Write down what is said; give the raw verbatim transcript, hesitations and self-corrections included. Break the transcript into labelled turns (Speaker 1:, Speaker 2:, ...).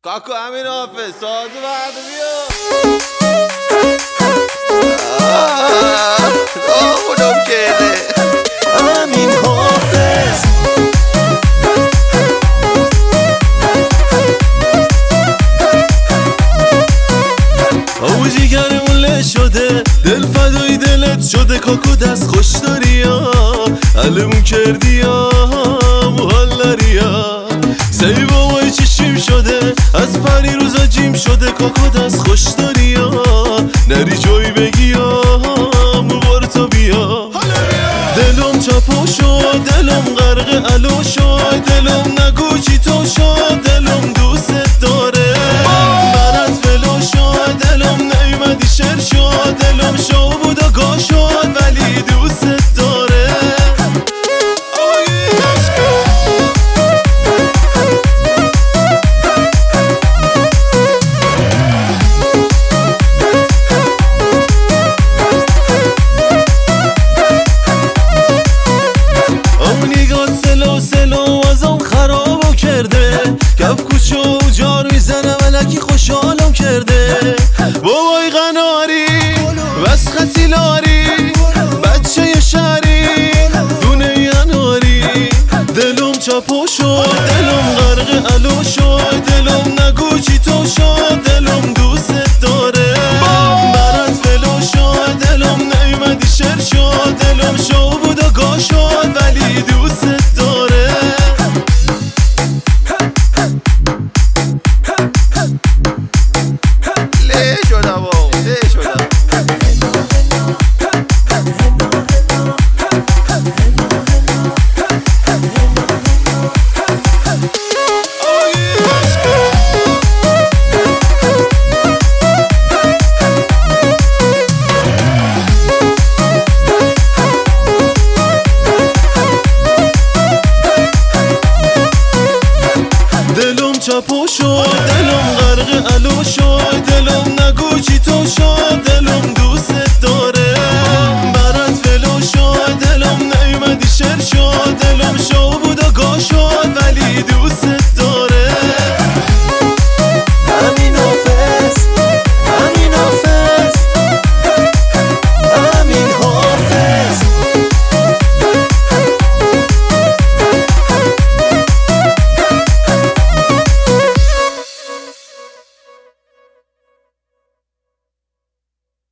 Speaker 1: کاکو امین حافظ سازو برده بیا
Speaker 2: آه خودم کرده
Speaker 3: امین حافظ او جیگرمون له شده دل فدای دلت شده کاکو دست خوش داری یا علمون کردی یا محلری یا سی بابای چشیم شده از پری روزا جیم شده کاکو دست خوش داری یا نری جایی بگی یا مبارتا بیا دلم چپا شد دلم غرق علو شد دلم نگو چی تو شد دلم دوست داره برات فلو شد دلم نیمدی شر شد دلم شو بود و گا شد ولی دوست داره کف کوچو جار میزنه ولکی خوشحالم کرده بابای قناری بس خطی لاری بچه شهری دونه یناری دلم چپا شد دلم غرق علو شد دلم نگو چی تو شد دلم دوست داره برات فلو شد دلم نیمدی شر شد دلم شو بود و گا شد ولی دوست داره
Speaker 2: له شدم آه له شدم
Speaker 3: دلم چپا